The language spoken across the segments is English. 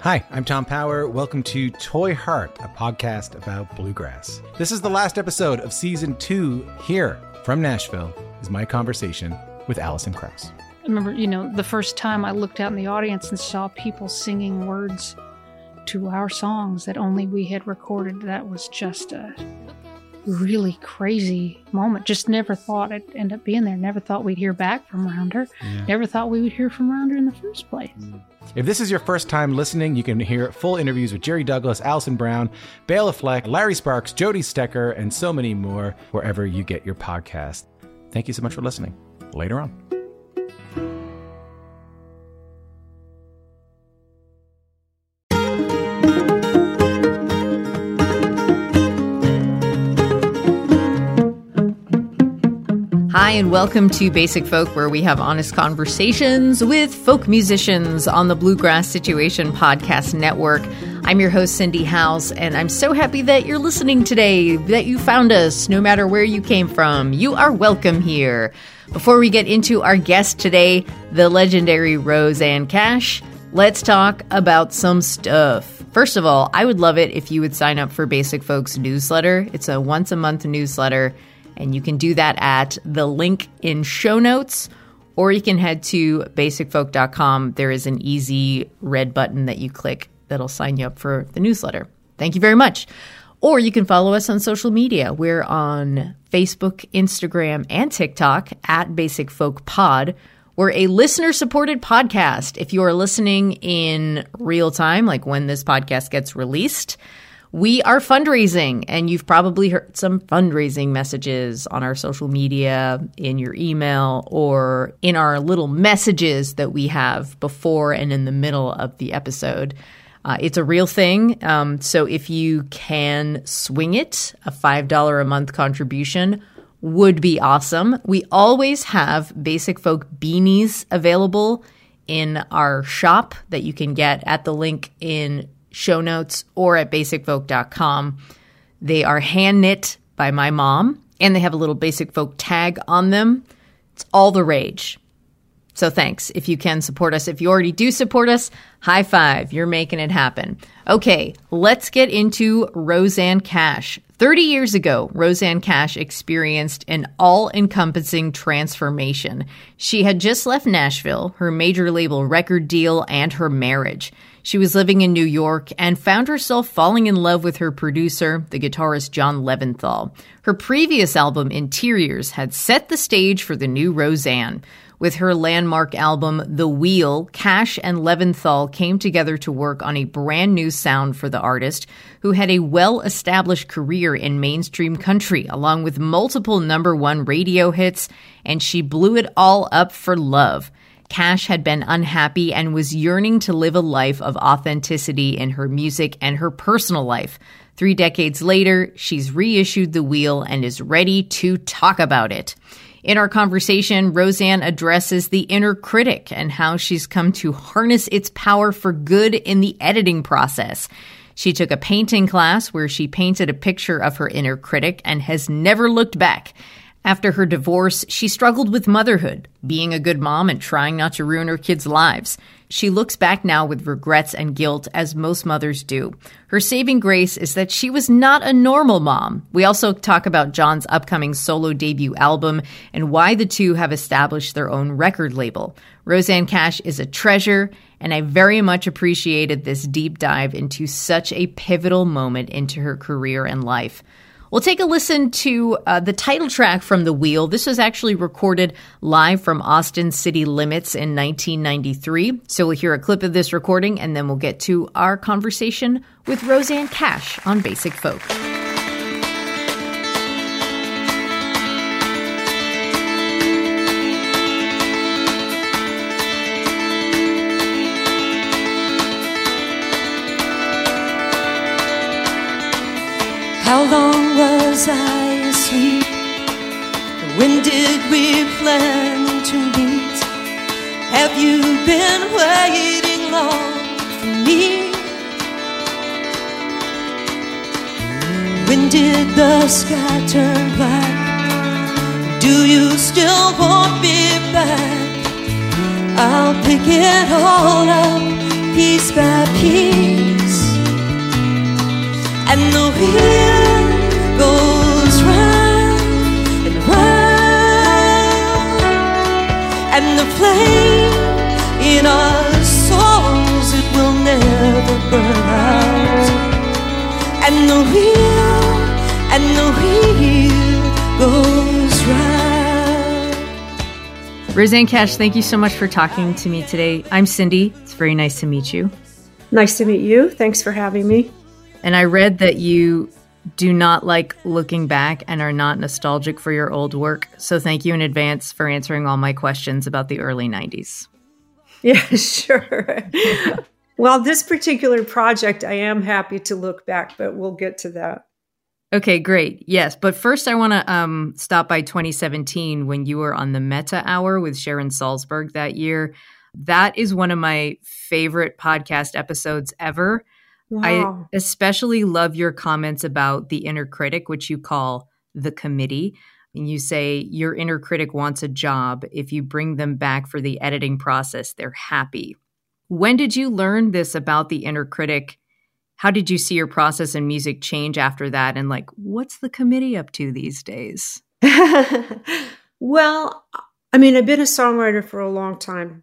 Hi, I'm Tom Power. Welcome to Toy Heart, a podcast about bluegrass. This is the last episode of Season 2. Here from Nashville is my conversation with Alison Krauss. I remember, the first time I looked out in the audience and saw people singing words to our songs that only we had recorded. That was just a really crazy moment. Just never thought it'd end up being there. Never thought we'd hear back from Rounder. Yeah. Never thought we would hear from Rounder in the first place. If this is your first time listening, you can hear full interviews with Jerry Douglas, Alison Brown, Bela Fleck, Larry Sparks, Jody Stecker, and so many more wherever you get your podcast. Thank you so much for listening. Later on. Hi, and welcome to Basic Folk, where we have honest conversations with folk musicians on the Bluegrass Situation Podcast Network. I'm your host, Cindy House, and I'm so happy that you're listening today, that you found us, no matter where you came from. You are welcome here. Before we get into our guest today, the legendary Rosanne Cash, let's talk about some stuff. First of all, I would love it if you would sign up for Basic Folk's newsletter. It's a once-a-month newsletter. And you can do that at the link in show notes, or you can head to basicfolk.com. There is an easy red button that you click that'll sign you up for the newsletter. Thank you very much. Or you can follow us on social media. We're on Facebook, Instagram, and TikTok at Basic Folk Pod. We're a listener-supported podcast. If you are listening in real time, like when this podcast gets released, we are fundraising, and you've probably heard some fundraising messages on our social media, in your email, or in our little messages that we have before and in the middle of the episode. It's a real thing, so if you can swing it, a $5 a month contribution would be awesome. We always have Basic Folk beanies available in our shop that you can get at the link in show notes or at basicfolk.com. They are hand knit by my mom, and they have a little Basic Folk tag on them. It's all the rage. So thanks if you can support us. If you already do support us, high five. You're making it happen. Okay, let's get into Rosanne Cash. 30 years ago, Rosanne Cash experienced an all-encompassing transformation. She had just left Nashville, her major label record deal, and her marriage. She was living in New York and found herself falling in love with her producer, the guitarist John Leventhal. Her previous album, Interiors, had set the stage for the new Rosanne. With her landmark album, The Wheel, Cash and Leventhal came together to work on a brand new sound for the artist, who had a well-established career in mainstream country, along with multiple #1 radio hits, and she blew it all up for love. Cash had been unhappy and was yearning to live a life of authenticity in her music and her personal life. 3 decades later, she's reissued The Wheel and is ready to talk about it. In our conversation, Rosanne addresses the inner critic and how she's come to harness its power for good in the editing process. She took a painting class where she painted a picture of her inner critic and has never looked back. After her divorce, she struggled with motherhood, being a good mom and trying not to ruin her kids' lives. She looks back now with regrets and guilt, as most mothers do. Her saving grace is that she was not a normal mom. We also talk about John's upcoming solo debut album and why the two have established their own record label. Rosanne Cash is a treasure, and I very much appreciated this deep dive into such a pivotal moment into her career and life. We'll take a listen to the title track from The Wheel. This was actually recorded live from Austin City Limits in 1993. So we'll hear a clip of this recording, and then we'll get to our conversation with Rosanne Cash on Basic Folk. How long was I asleep? When did we plan to meet? Have you been waiting long for me? When did the sky turn black? Do you still want me back? I'll pick it all up piece by piece. wheel goes round and round, and the flame in our souls, it will never burn out. And the wheel goes round. Rosanne Cash, thank you so much for talking to me today. I'm Cindy. It's very nice to meet you. Nice to meet you. Thanks for having me. And I read that you do not like looking back and are not nostalgic for your old work. So thank you in advance for answering all my questions about the early 90s. Yeah, sure. Well, this particular project, I am happy to look back, but we'll get to that. Okay, great. Yes. But first, I want to stop by 2017 when you were on the Meta Hour with Sharon Salzberg that year. That is one of my favorite podcast episodes ever. Wow. I especially love your comments about the inner critic, which you call the committee. And you say your inner critic wants a job. If you bring them back for the editing process, they're happy. When did you learn this about the inner critic? How did you see your process in music change after that? And like, what's the committee up to these days? Well, I mean, I've been a songwriter for a long time,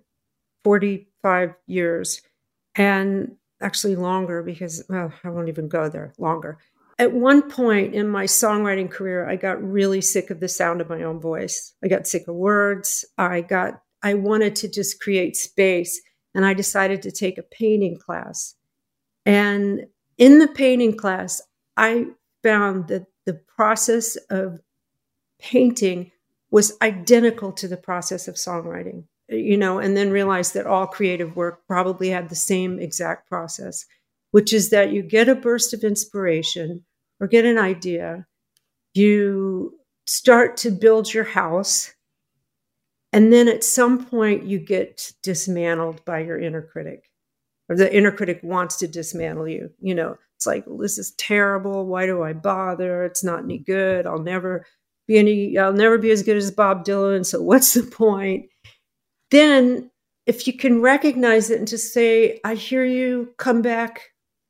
45 years, and actually longer because, well, I won't even go there, longer. At one point in my songwriting career, I got really sick of the sound of my own voice. I got sick of words. I wanted to just create space, and I decided to take a painting class. And in the painting class, I found that the process of painting was identical to the process of songwriting, and then realized that all creative work probably had the same exact process, which is that you get a burst of inspiration or get an idea, you start to build your house, and then at some point you get dismantled by your inner critic. Or the inner critic wants to dismantle you. It's like, well, this is terrible. Why do I bother? It's not any good. I'll never be as good as Bob Dylan. So what's the point? Then if you can recognize it and just say, I hear you, come back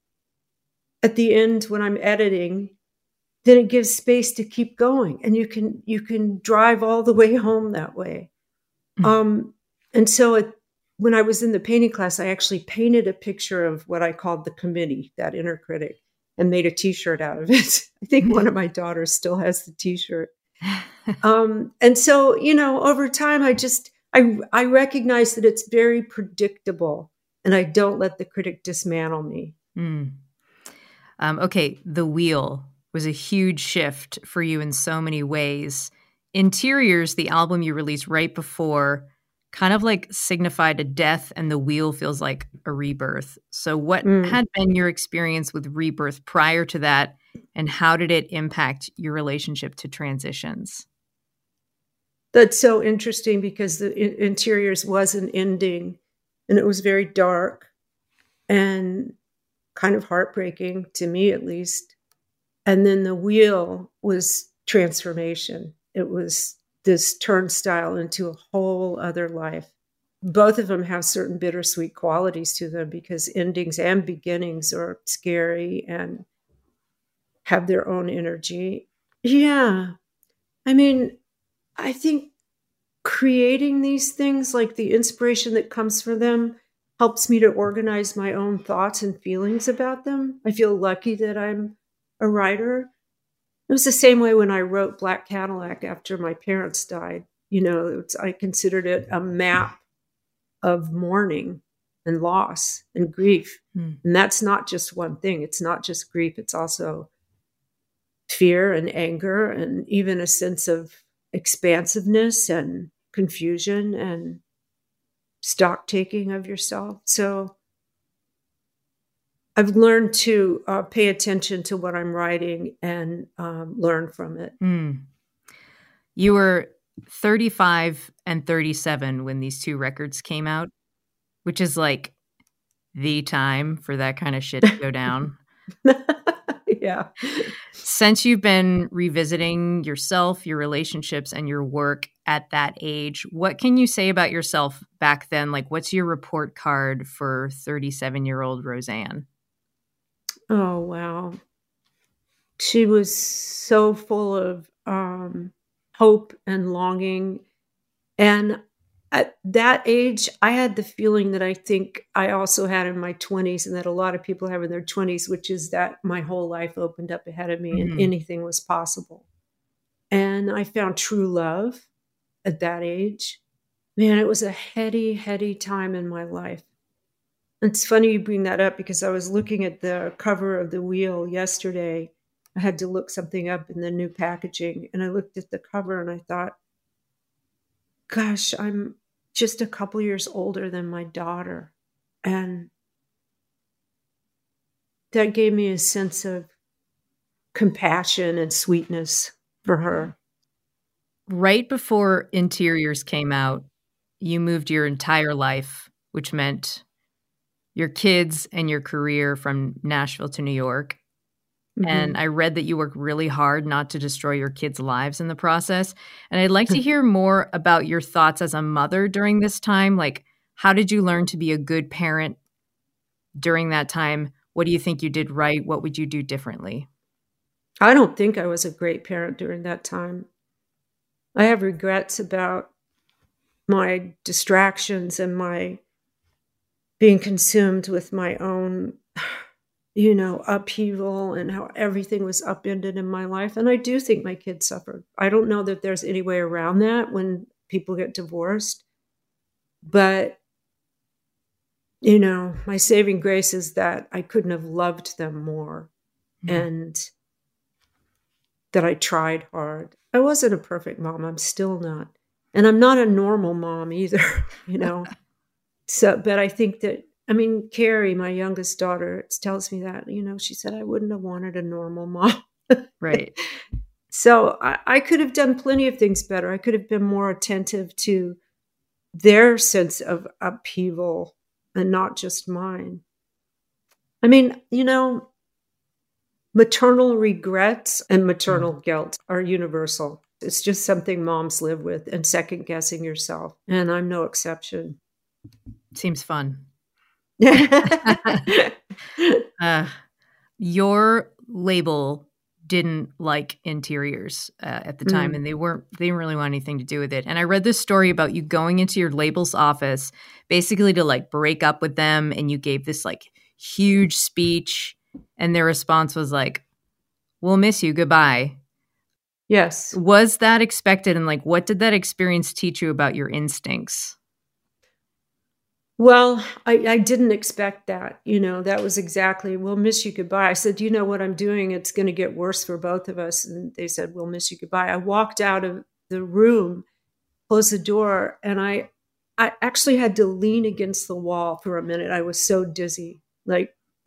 at the end when I'm editing, then it gives space to keep going. And you can drive all the way home that way. And so when I was in the painting class, I actually painted a picture of what I called the committee, that inner critic, and made a T-shirt out of it. I think one of my daughters still has the T-shirt. And so, over time, I recognize that it's very predictable, and I don't let the critic dismantle me. Okay, The Wheel was a huge shift for you in so many ways. Interiors, the album you released right before, kind of like signified a death, and The Wheel feels like a rebirth. So what had been your experience with rebirth prior to that, and how did it impact your relationship to transitions? That's so interesting because the Interiors was an ending, and it was very dark and kind of heartbreaking to me, at least. And then The Wheel was transformation. It was this turnstile into a whole other life. Both of them have certain bittersweet qualities to them because endings and beginnings are scary and have their own energy. Yeah. I mean, I think creating these things, like the inspiration that comes from them, helps me to organize my own thoughts and feelings about them. I feel lucky that I'm a writer. It was the same way when I wrote Black Cadillac after my parents died. I considered it a map of mourning and loss and grief. And that's not just one thing. It's not just grief. It's also fear and anger and even a sense of expansiveness and confusion and stock taking of yourself. So I've learned to pay attention to what I'm writing and learn from it. You were 35 and 37 when these two records came out, which is like the time for that kind of shit to go down. Yeah. Since you've been revisiting yourself, your relationships, and your work at that age, what can you say about yourself back then? Like, what's your report card for 37-year-old Rosanne? Oh, wow. She was so full of hope and longing. And at that age, I had the feeling that I think I also had in my 20s, and that a lot of people have in their 20s, which is that my whole life opened up ahead of me and anything was possible. And I found true love at that age. Man, it was a heady, heady time in my life. It's funny you bring that up because I was looking at the cover of the Wheel yesterday. I had to look something up in the new packaging, and I looked at the cover and I thought, gosh, I'm just a couple years older than my daughter. And that gave me a sense of compassion and sweetness for her. Right before Interiors came out, you moved your entire life, which meant your kids and your career, from Nashville to New York. And I read that you worked really hard not to destroy your kids' lives in the process. And I'd like to hear more about your thoughts as a mother during this time. Like, how did you learn to be a good parent during that time? What do you think you did right? What would you do differently? I don't think I was a great parent during that time. I have regrets about my distractions and my being consumed with my own, upheaval and how everything was upended in my life. And I do think my kids suffered. I don't know that there's any way around that when people get divorced. But, my saving grace is that I couldn't have loved them more and that I tried hard. I wasn't a perfect mom. I'm still not. And I'm not a normal mom either, So, but I think that, Carrie, my youngest daughter, tells me that, she said, I wouldn't have wanted a normal mom. Right. So I could have done plenty of things better. I could have been more attentive to their sense of upheaval and not just mine. Maternal regrets and maternal guilt are universal. It's just something moms live with, and second guessing yourself. And I'm no exception. Seems fun. Your label didn't like Interiors at the time, and they didn't really want anything to do with it. And I read this story about you going into your label's office basically to break up with them, and you gave this huge speech, and their response was we'll miss you, goodbye. Yes. Was that expected? And what did that experience teach you about your instincts? Well, I didn't expect that. That was exactly, we'll miss you, goodbye. I said, what I'm doing? It's going to get worse for both of us. And they said, we'll miss you, goodbye. I walked out of the room, closed the door, and I actually had to lean against the wall for a minute. I was so dizzy. I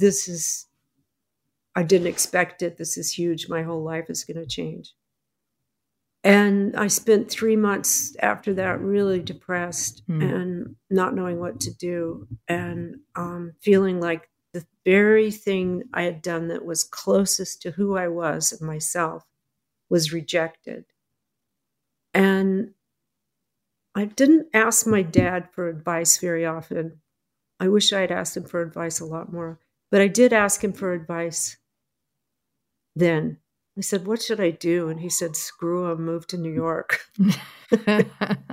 didn't expect it. This is huge. My whole life is going to change. And I spent 3 months after that really depressed and not knowing what to do, and feeling like the very thing I had done that was closest to who I was and myself was rejected. And I didn't ask my dad for advice very often. I wish I had asked him for advice a lot more, but I did ask him for advice then. I said, what should I do? And he said, screw him, move to New York. Nice.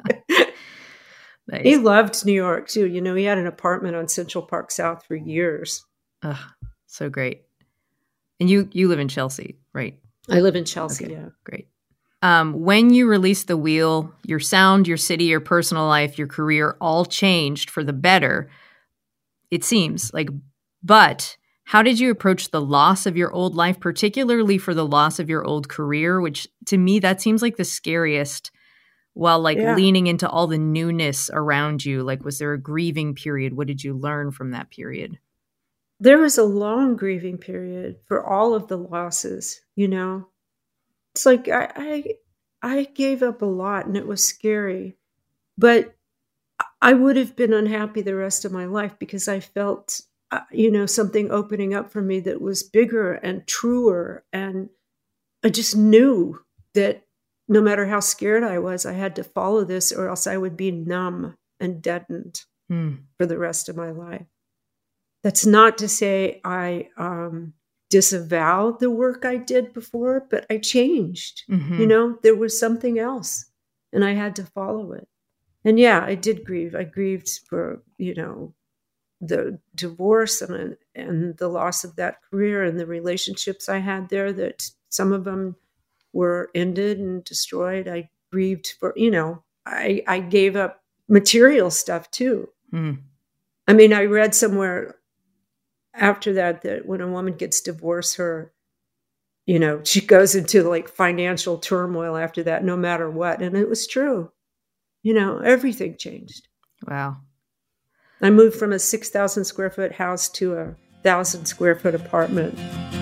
He loved New York too. He had an apartment on Central Park South for years. So great. And you live in Chelsea, right? I live in Chelsea, Okay, yeah. Great. When you released The Wheel, your sound, your city, your personal life, your career all changed for the better, it seems but how did you approach the loss of your old life, particularly for the loss of your old career, which to me, that seems like the scariest, while leaning into all the newness around you? Was there a grieving period? What did you learn from that period? There was a long grieving period for all of the losses, It's I gave up a lot and it was scary, but I would have been unhappy the rest of my life because I felt something opening up for me that was bigger and truer. And I just knew that no matter how scared I was, I had to follow this or else I would be numb and deadened for the rest of my life. That's not to say I disavow the work I did before, but I changed. Mm-hmm. You know, there was something else and I had to follow it. And yeah, I did grieve. I grieved for, you know, the divorce and the loss of that career and the relationships I had there, that some of them were ended and destroyed. I grieved for, you know, I gave up material stuff too. Mm. I mean, I read somewhere after that when a woman gets divorced, you know, she goes into like financial turmoil after that, no matter what. And it was true. You know, everything changed. Wow. I moved from a 6,000 square foot house to a 1,000 square foot apartment.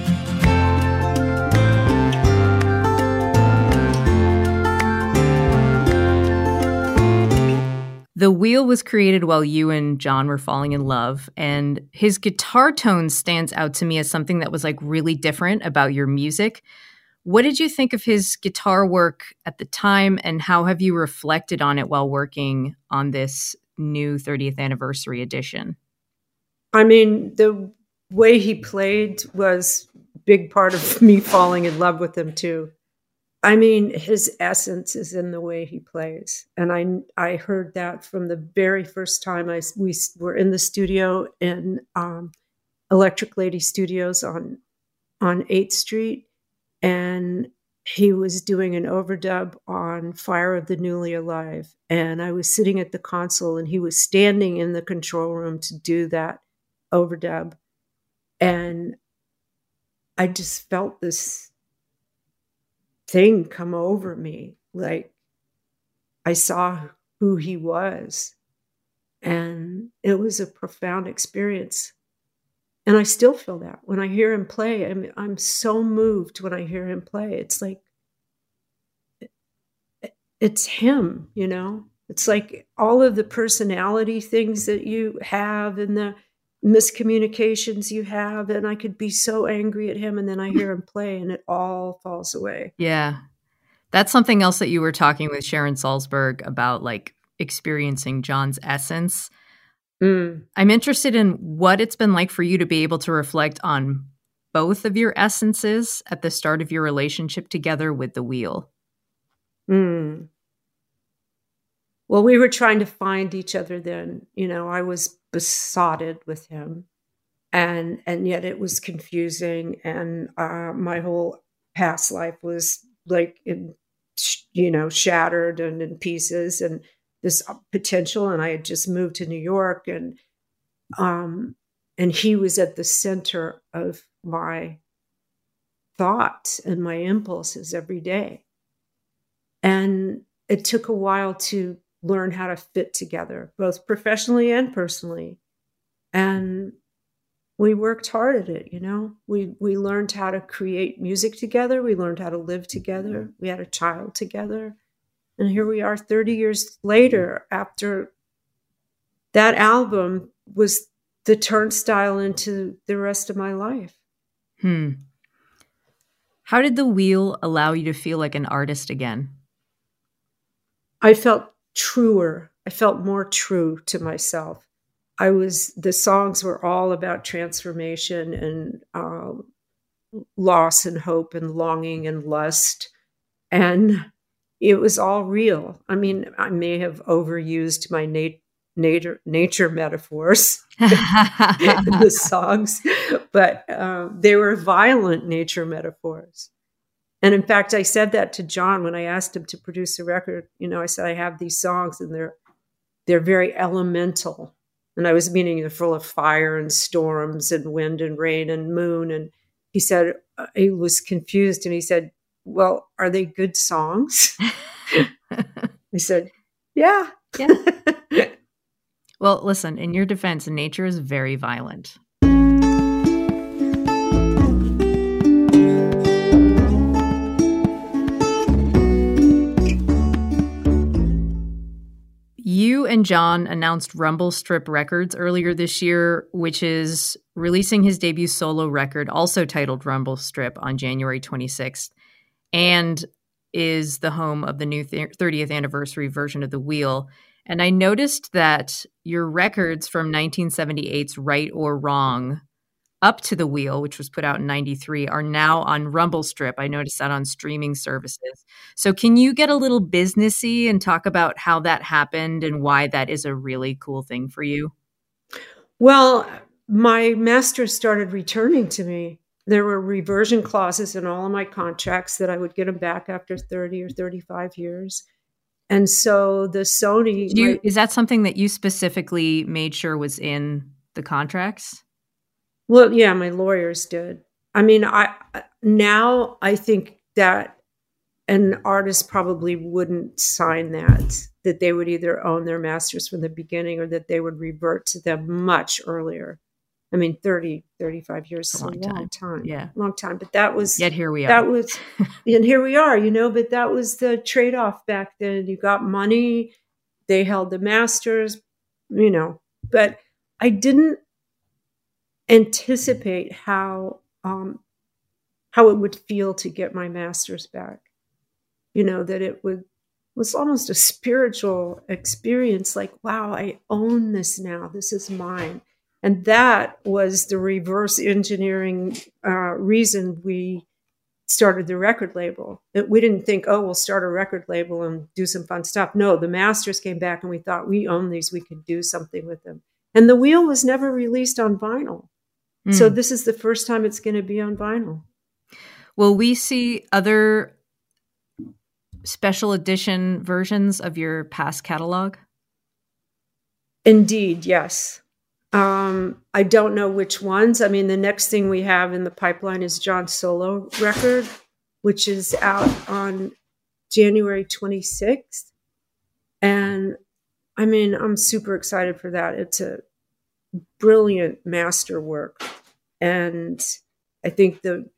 The Wheel was created while you and John were falling in love, and his guitar tone stands out to me as something that was like really different about your music. What did you think of his guitar work at the time, and how have you reflected on it while working on this new 30th anniversary edition? I mean, the way he played was a big part of me falling in love with him too. I mean, his essence is in the way he plays. And I heard that from the very first time we were in the studio in Electric Lady Studios on 8th Street. And he was doing an overdub on Fire of the Newly Alive. And I was sitting at the console and he was standing in the control room to do that overdub. And I just felt this thing come over me. Like I saw who he was. And it was a profound experience. And I still feel that when I hear him play. I mean, I'm so moved when I hear him play. It's like, it's him, you know? It's like all of the personality things that you have and the miscommunications you have. And I could be so angry at him and then I hear him play and it all falls away. Yeah. That's something else that you were talking with Sharon Salzberg about, like experiencing John's essence. I'm interested in what it's been like for you to be able to reflect on both of your essences at the start of your relationship together with the Wheel. Well, we were trying to find each other then. You know, I was besotted with him, and yet it was confusing, and my whole past life was like, shattered and in pieces, and this potential. And I had just moved to New York, and he was at the center of my thoughts and my impulses every day. And it took a while to learn how to fit together, both professionally and personally. And we worked hard at it, you know. We learned how to create music together. We learned how to live together. We had a child together. And here we are 30 years later, after that album was the turnstile into the rest of my life. How did the Wheel allow you to feel like an artist again? I felt truer. I felt more true to myself. The songs were all about transformation and loss and hope and longing and lust. And it was all real. I mean, I may have overused my nature metaphors in the songs, but they were violent nature metaphors. And in fact, I said that to John when I asked him to produce a record. You know, I said, I have these songs and they're very elemental. And I was meaning they're full of fire and storms and wind and rain and moon. And he said, he was confused and he said, well, are they good songs? I said, yeah. Well, listen, in your defense, nature is very violent. You and John announced Rumble Strip Records earlier this year, which is releasing his debut solo record, also titled Rumble Strip, on January 26th, and is the home of the new 30th anniversary version of The Wheel. And I noticed that your records from 1978's Right or Wrong Up to the Wheel, which was put out in 93, are now on Rumble Strip. I noticed that on streaming services. So can you get a little businessy and talk about how that happened and why that is a really cool thing for you? Well, my masters started returning to me. There were reversion clauses in all of my contracts that I would get them back after 30 or 35 years. And so the Sony... Is that something that you specifically made sure was in the contracts? Well, yeah, my lawyers did. I mean, I think that an artist probably wouldn't sign that they would either own their masters from the beginning or that they would revert to them much earlier. I mean, 30, 35 years is a long time. Yeah. Long time. But that was... Yet here we are. That was... and here we are, but that was the trade-off back then. You got money, they held the masters, but I didn't anticipate how it would feel to get my masters back. That it was almost a spiritual experience, like, wow, I own this now. This is mine. And that was the reverse engineering reason we started the record label. We didn't think, we'll start a record label and do some fun stuff. No, the masters came back and we thought, we own these, we could do something with them. And The Wheel was never released on vinyl. So this is the first time it's going to be on vinyl. Will we see other special edition versions of your past catalog? Indeed, yes. I don't know which ones. I mean, the next thing we have in the pipeline is John's solo record, which is out on January 26th. And I mean, I'm super excited for that. It's a brilliant masterwork. And I think the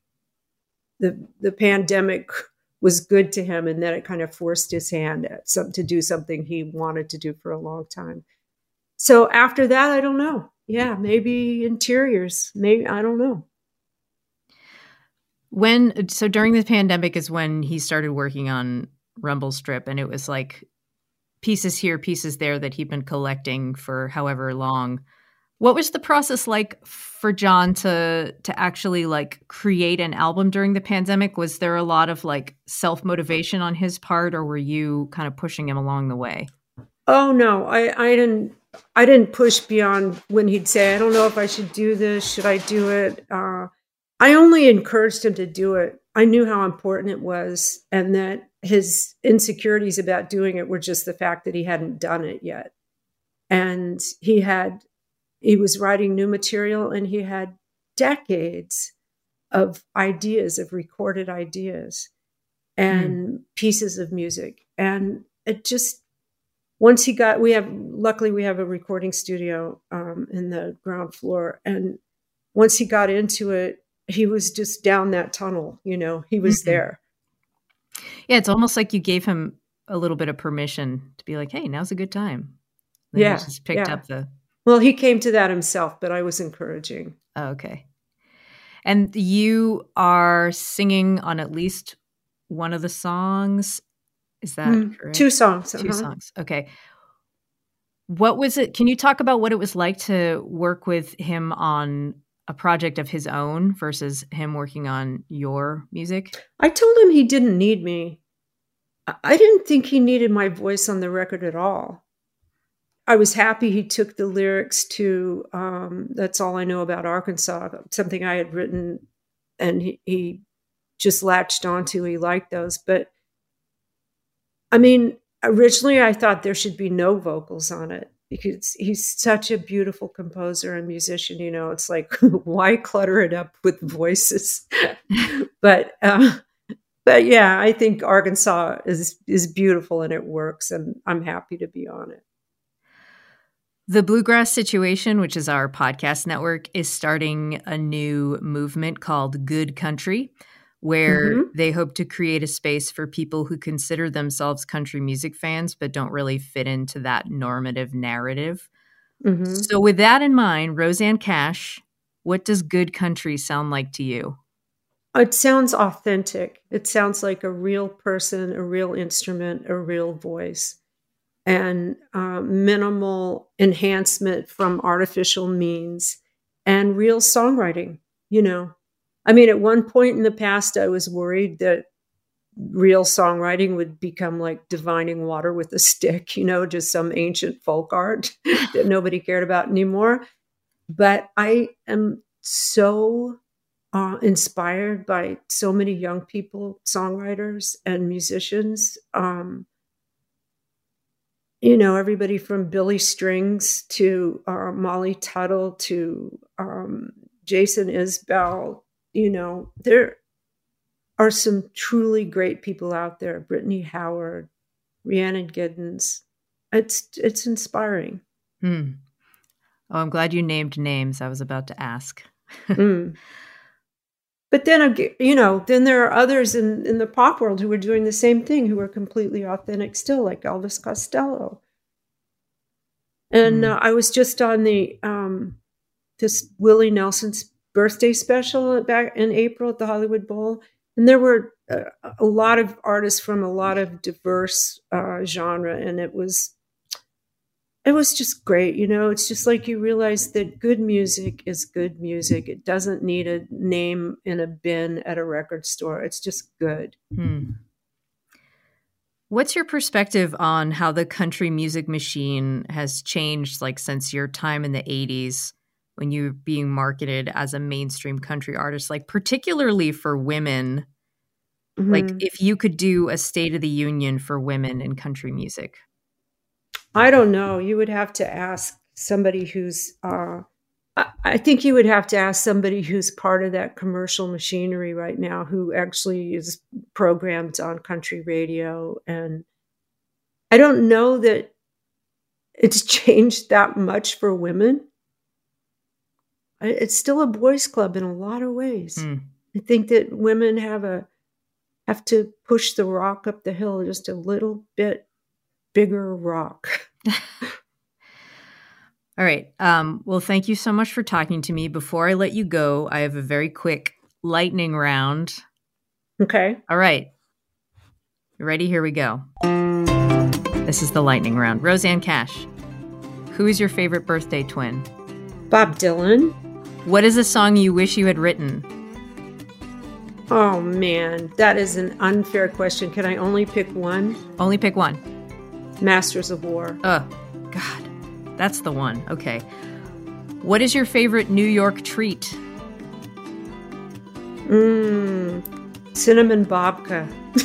pandemic was good to him, and that it kind of forced his hand to do something he wanted to do for a long time. So after that, I don't know. Yeah, maybe interiors. Maybe, I don't know. So during the pandemic is when he started working on Rumble Strip, and it was like pieces here, pieces there that he'd been collecting for however long. What was the process like for John to actually like create an album during the pandemic? Was there a lot of like self-motivation on his part, or were you kind of pushing him along the way? Oh no, I didn't push beyond when he'd say, I don't know if I should do this. Should I do it? I only encouraged him to do it. I knew how important it was, and that his insecurities about doing it were just the fact that he hadn't done it yet. And he was writing new material, and he had decades of ideas, of recorded ideas and pieces of music. And it just, luckily we have a recording studio in the ground floor. And once he got into it, he was just down that tunnel, he was there. Yeah. It's almost like you gave him a little bit of permission to be like, hey, now's a good time. Then he just picked up the... Well, he came to that himself, but I was encouraging. Oh, okay. And you are singing on at least one of the songs. Is that correct? 2 songs. 2 songs. Okay. What was it? Can you talk about what it was like to work with him on a project of his own versus him working on your music? I told him he didn't need me. I didn't think he needed my voice on the record at all. I was happy he took the lyrics to That's All I Know About Arkansas, something I had written, and he just latched onto. He liked those. But I mean, originally I thought there should be no vocals on it because he's such a beautiful composer and musician. It's like, why clutter it up with voices? But yeah, I think Arkansas is beautiful and it works, and I'm happy to be on it. The Bluegrass Situation, which is our podcast network, is starting a new movement called Good Country, where they hope to create a space for people who consider themselves country music fans but don't really fit into that normative narrative. So with that in mind, Rosanne Cash, what does Good Country sound like to you? It sounds authentic. It sounds like a real person, a real instrument, a real voice. And minimal enhancement from artificial means, and real songwriting, you know. I mean, at one point in the past, I was worried that real songwriting would become like divining water with a stick, you know, just some ancient folk art that nobody cared about anymore. But I am so inspired by so many young people, songwriters and musicians. You know, everybody from Billy Strings to Molly Tuttle to Jason Isbell. You know, there are some truly great people out there. Brittany Howard, Rhiannon Giddens. It's inspiring. Oh, I'm glad you named names. I was about to ask. But then, you know, then there are others in the pop world who are doing the same thing, who are completely authentic still, like Elvis Costello. And I was just on the this Willie Nelson's birthday special back in April at the Hollywood Bowl, and there were a lot of artists from a lot of diverse genre, and it was just great. You know, it's just like you realize that good music is good music. It doesn't need a name in a bin at a record store. It's just good. What's your perspective on how the country music machine has changed, like, since your time in the 80s when you were being marketed as a mainstream country artist, like, particularly for women? Like, if you could do a State of the Union for women in country music. I don't know. You would have to ask somebody who's, I think you would have to ask somebody who's part of that commercial machinery right now, who actually is programmed on country radio. And I don't know that it's changed that much for women. It's still a boys' club in a lot of ways. I think that women have to push the rock up the hill just a little bit bigger rock. All right. Well, thank you so much for talking to me. Before I let you go, I have a very quick lightning round. Okay. All right. You ready? Here we go. This is the lightning round. Rosanne Cash, who is your favorite birthday twin? Bob Dylan. What is a song you wish you had written? Oh, man. That is an unfair question. Can I only pick one? Only pick one. Masters of War. Oh, God. That's the one. Okay. What is your favorite New York treat? Cinnamon babka.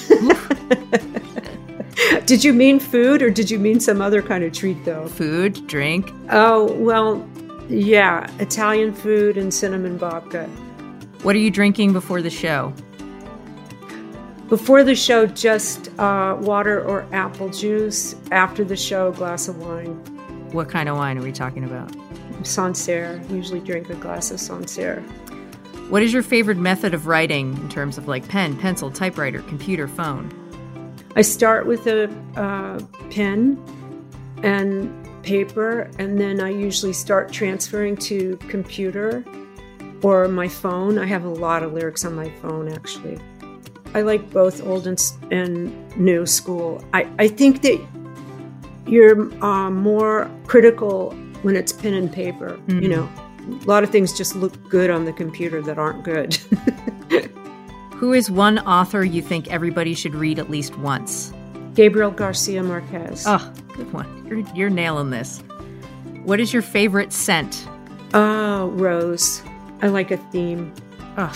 Did you mean food or did you mean some other kind of treat, though? Food, drink. Oh, well, yeah. Italian food and cinnamon babka. What are you drinking before the show? Before the show, just water or apple juice. After the show, a glass of wine. What kind of wine are we talking about? Sancerre. Usually drink a glass of Sancerre. What is your favorite method of writing in terms of like pen, pencil, typewriter, computer, phone? I start with a pen and paper, and then I usually start transferring to computer or my phone. I have a lot of lyrics on my phone, actually. I like both old and new school. I think that you're more critical when it's pen and paper. You know, a lot of things just look good on the computer that aren't good. Who is one author you think everybody should read at least once? Gabriel Garcia Marquez. Oh, good one. You're nailing this. What is your favorite scent? Oh, rose. I like a theme. Oh.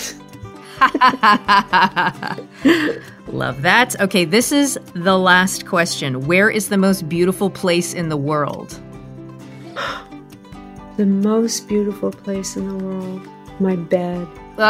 Love that. Okay, this is the last question. Where is the most beautiful place in the world? The most beautiful place in the world. My bed.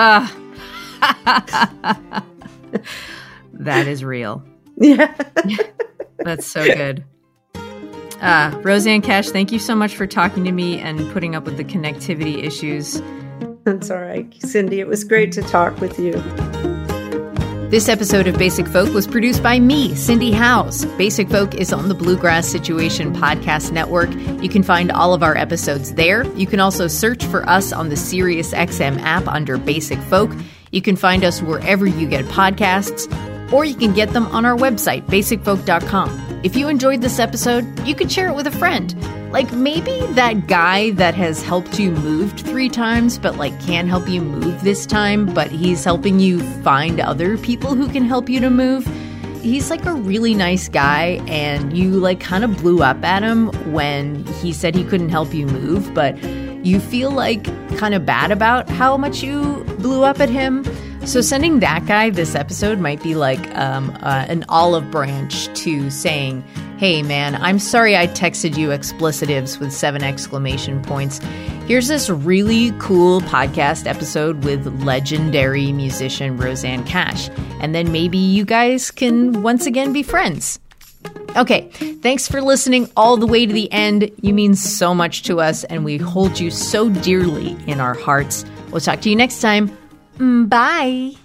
That is real. Yeah. That's so good. Rosanne Cash, thank you so much for talking to me and putting up with the connectivity issues. That's all right, Cindy. It was great to talk with you. This episode of Basic Folk was produced by me, Cindy Howes. Basic Folk is on the Bluegrass Situation Podcast Network. You can find all of our episodes there. You can also search for us on the SiriusXM app under Basic Folk. You can find us wherever you get podcasts, or you can get them on our website, basicfolk.com. If you enjoyed this episode, you could share it with a friend. Like maybe that guy that has helped you moved 3 times, but like can't help you move this time, but he's helping you find other people who can help you to move. He's like a really nice guy, and you like kind of blew up at him when he said he couldn't help you move, but you feel like kind of bad about how much you blew up at him. So sending that guy this episode might be like an olive branch to saying, hey man, I'm sorry I texted you explicitives with 7 exclamation points. Here's this really cool podcast episode with legendary musician Rosanne Cash. And then maybe you guys can once again be friends. Okay, thanks for listening all the way to the end. You mean so much to us, and we hold you so dearly in our hearts. We'll talk to you next time. Bye.